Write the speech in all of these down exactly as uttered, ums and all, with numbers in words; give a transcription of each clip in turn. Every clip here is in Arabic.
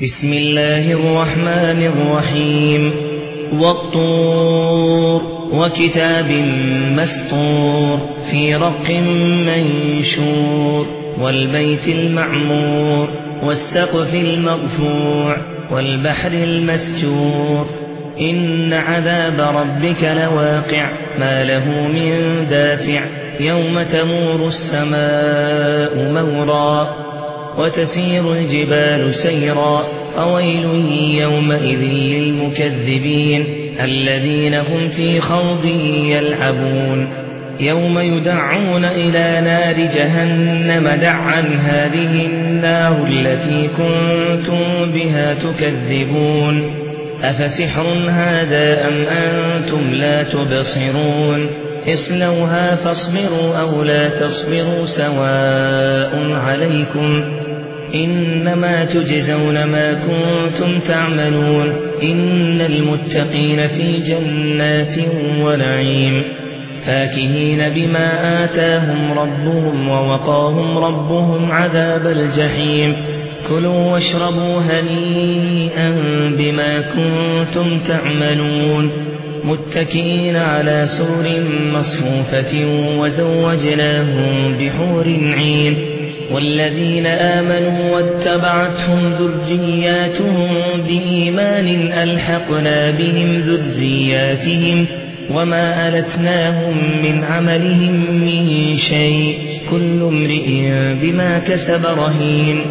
بسم الله الرحمن الرحيم والطور وكتاب مسطور في رق منشور والبيت المعمور والسقف المرفوع والبحر المسجور إن عذاب ربك لواقع ما له من دافع يوم تمور السماء مورا وتسير الجبال سيرا فويل يومئذ للمكذبين الذين هم في خوض يلعبون يوم يدعون إلى نار جهنم دعا هذه النار التي كنتم بها تكذبون أفسحر هذا أم أنتم لا تبصرون اصلوها فاصبروا أو لا تصبروا سواء عليكم إنما تجزون ما كنتم تعملون إن المتقين في جنات ونعيم فاكهين بما آتاهم ربهم ووقاهم ربهم عذاب الجحيم كلوا واشربوا هنيئا بما كنتم تعملون متكئين على سور مصفوفة وزوجناهم بحور عين والذين آمنوا واتبعتهم ذرياتهم بإيمان ألحقنا بهم ذرياتهم وما ألتناهم من عملهم من شيء كل امرئ بما كسب رهين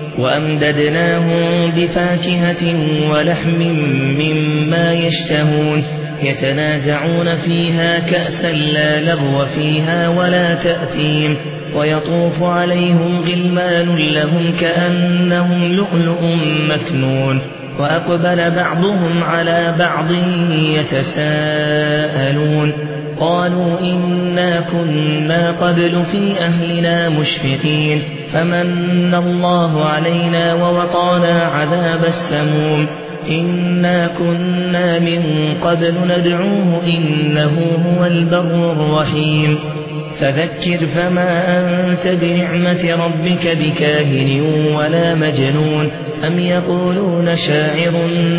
وأمددناهم بفاكهة ولحم مما يشتهون يتنازعون فيها كأسا لا لغو فيها ولا تأثيم ويطوف عليهم غلمان لهم كأنهم لؤلؤ مكنون وأقبل بعضهم على بعض يتساءلون قالوا إنا كنا قبل في أهلنا مشفقين فمن الله علينا ووقانا عذاب السموم إنا كنا من قبل ندعوه إنه هو البر الرحيم فذكر فما أنت بنعمة ربك بكاهن ولا مجنون أم يقولون شاعر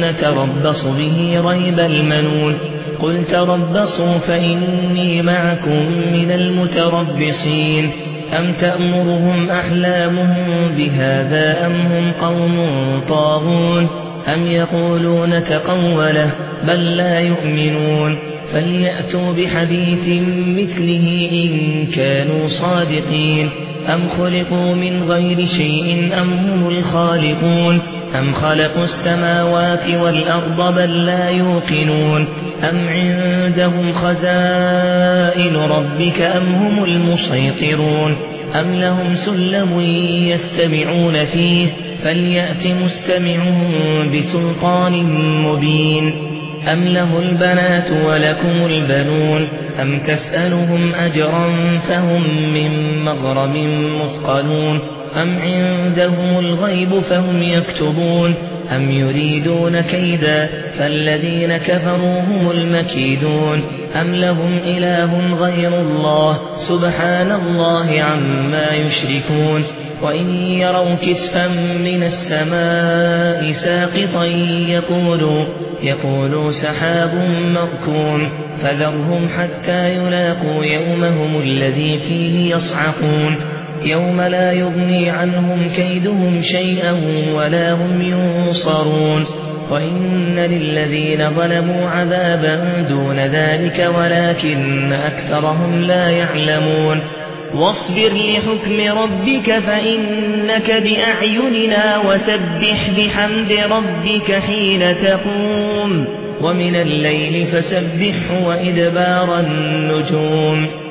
نتربص به ريب المنون قل تربصوا فإني معكم من المتربصين أم تأمرهم أحلامهم بهذا أم هم قوم طاغون أم يقولون تقوله بل لا يؤمنون فليأتوا بحديث مثله إن كانوا صادقين أم خلقوا من غير شيء أم هم الخالقون أم خلقوا السماوات والأرض بل لا يوقنون أم عندهم خزائن ربك أم هم المسيطرون أم لهم سلم يستمعون فيه فليأت مستمعهم بسلطان مبين أم له البنات ولكم البنون أم تسألهم أجرا فهم من مغرم مثقلون أم عندهم الغيب فهم يكتبون أم يريدون كيدا فالذين كفروا هم المكيدون أم لهم إله غير الله سبحان الله عما يشركون وإن يروا كسفا من السماء ساقطا يقولوا يقولوا سحاب مركون فذرهم حتى يلاقوا يومهم الذي فيه يصعقون يوم لا يغني عنهم كيدهم شيئا ولا هم ينصرون وإن للذين ظلموا عذابا دون ذلك ولكن أكثرهم لا يعلمون واصبر لحكم ربك فإنك بأعيننا وسبح بحمد ربك حين تقوم ومن الليل فسبحه وإدبار النجوم